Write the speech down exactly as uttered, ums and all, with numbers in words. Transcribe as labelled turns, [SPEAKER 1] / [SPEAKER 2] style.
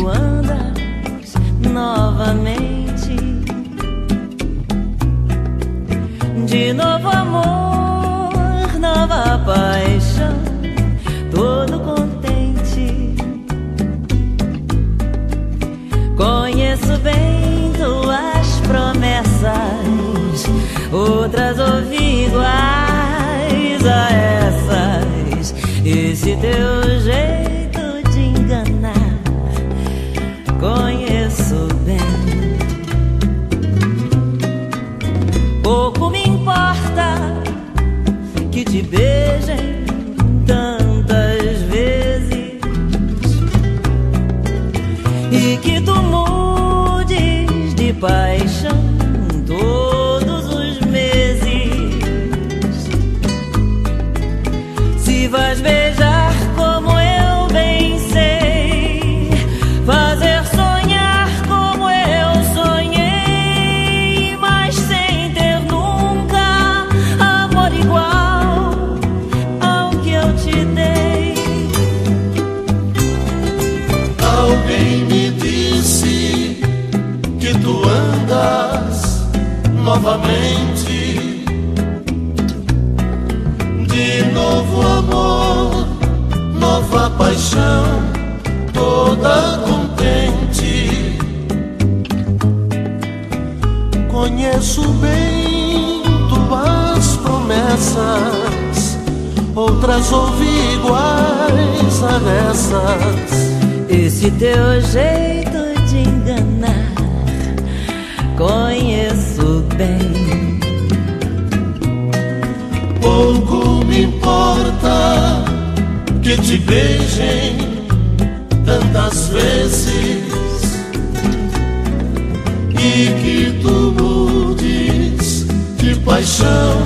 [SPEAKER 1] tu andas novamente. De novo amor, nova paixão, todo contente. Conheço bem tuas promessas, outras ouvi iguais a essas. Esse teu jeito de enganar conheço bem. Pouco me importa que te beijem tantas vezes e que tu mudes de paixão todos os meses. Se vais beijar como eu bem sei, fazer sonhar como eu sonhei, mas sem ter nunca amor igual ao que eu te dei.
[SPEAKER 2] Alguém me disse que tu andas novamente. De novo amor, nova paixão, toda contente. Conheço bem tuas promessas, outras ouvi iguais a essas.
[SPEAKER 1] Esse teu jeito de enganar conheço bem.
[SPEAKER 2] Pouco me importa que te beijem tantas vezes e que tu mudes de paixão